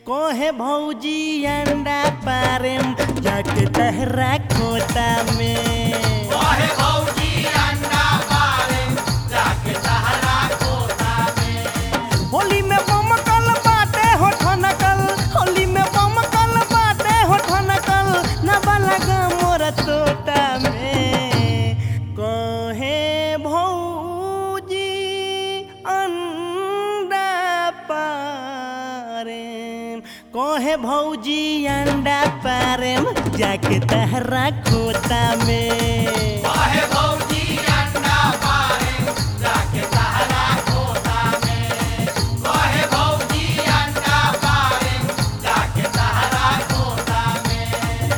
कोहे भौजी अंडा पारेम जाके तहरा खोता में। कोहे भौजी अंडा पारेम जाके तहरा खोता में। होली में बमकल बाटे हो ठनकल, होली में बमकल बाटे हो ठनकल, न बलगा मोर तोता में। कोहे भौजी अंडा पारेम, कोहे भौजी अंडा पारेम जाके तहरा खोता में। कोहे भौजी अंडा पारेम जाके तहरा खोता में। कोहे भौजी अंडा पारेम जाके तहरा खोता में।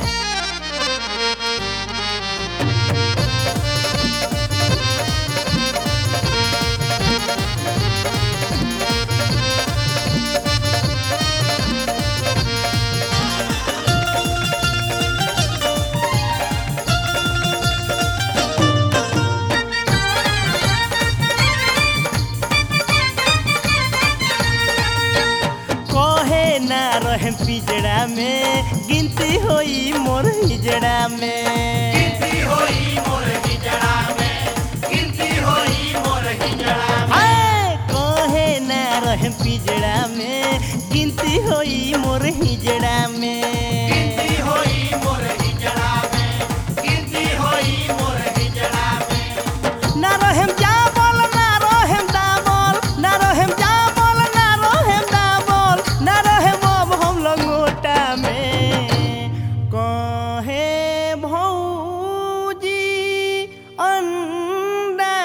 कोहे ना रहे पिजड़ा में, गिनती होई मोर हिजड़ा में। गिनती होई मोर हिजड़ा में, गिनती होई मोर हिजड़ा में। हाय कोहे ना रहे पिजड़ा में, गिनती होई मोर हिजड़ा में। गिनती होई मोर हिजड़ा में, गिनती होई मोर हिजड़ा में। ना रहेम जाबल ना रहेम दाबल, ना रहेम जाबल ना रहेम दाबल, ना रहेम अब हम लंगोटा में। कोहे भौजी अंडा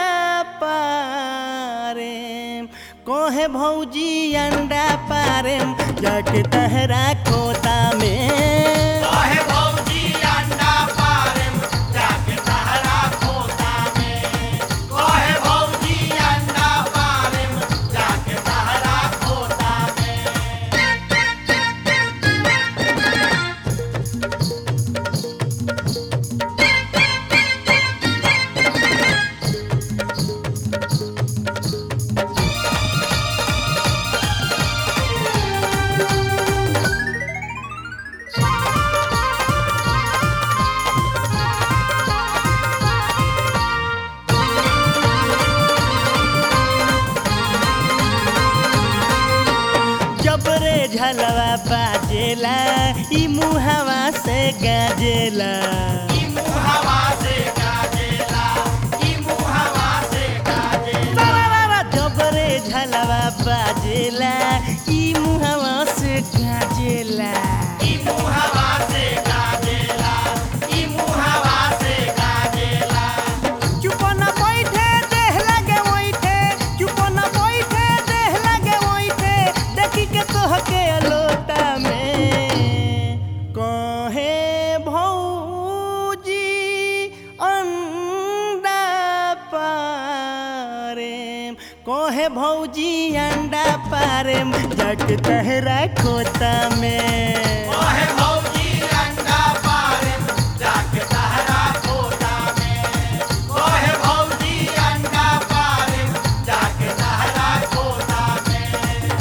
पारेम, कोहे भौजी अंडा पारेम जाके तहरा खोता में। कोहे भौजी अंडा पारेम जाके तहरा खोता में। कोहे भौजी अंडा पारेम जाके तहरा खोता में। जबरे झलवा बाजेला ई मुहवा से गाजेला। ई मुहवा से गाजेला, ई मुहवा से गाजेला। तारारा जबरे झलवा बाजेला ई मुहवा से गाजेला। ई मुहवा से गाजेला, ई मुहवा से गाजेला। चुप न बैठे देह लगे वैठे, चुप न बैठे देह लगे वैठे, देखी के तोहके लोटा में। कहे भौजी अंडा पारेम, कहे भौजी अंडा पारेम जाके तहरा खोता में। कोहे भौजी अंडा पारेम जाके तहरा खोता में। कोहे भौजी अंडा पारेम जाके तहरा खोता में।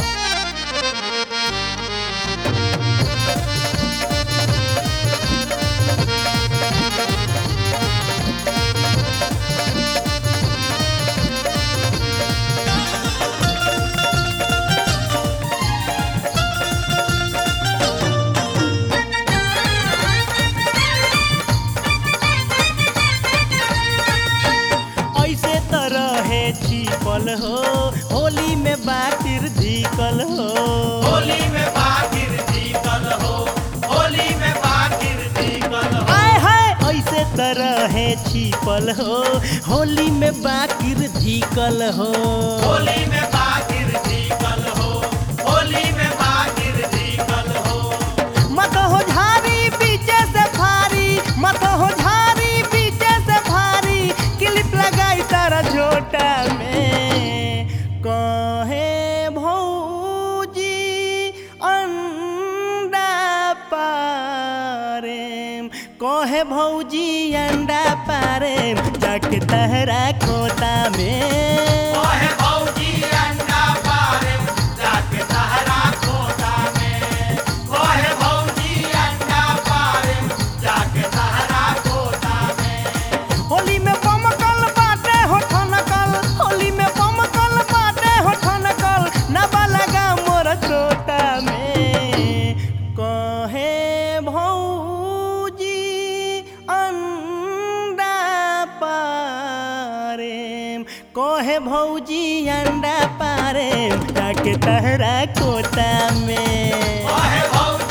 ऐसे तो रहे छिपल हो, होली में बातिर धिकल हो। होली में बाकिर जीतल हो, होली में बाकिर जीतल हो। आय हाय ऐसे तो रहे छिपल हो, होली में बातिर धिकल हो। होली में बाकिर जीतल हो, होली में बाकिर जीतल हो। मत हो झारी पीछे से भारी, मत हो झारी पीछे से भारी, क्लिप लगाई तारा झोटा में। कहे भौजी अंडा पारेम, कहे भौजी अंडा पारेम जाके तहरा खोता में। कोहे भौजी अंडा पारेम जाके तहरा खोता में। कोहे भौजी अंडा पारे जाके तहरा कोटा में ओहे भौजी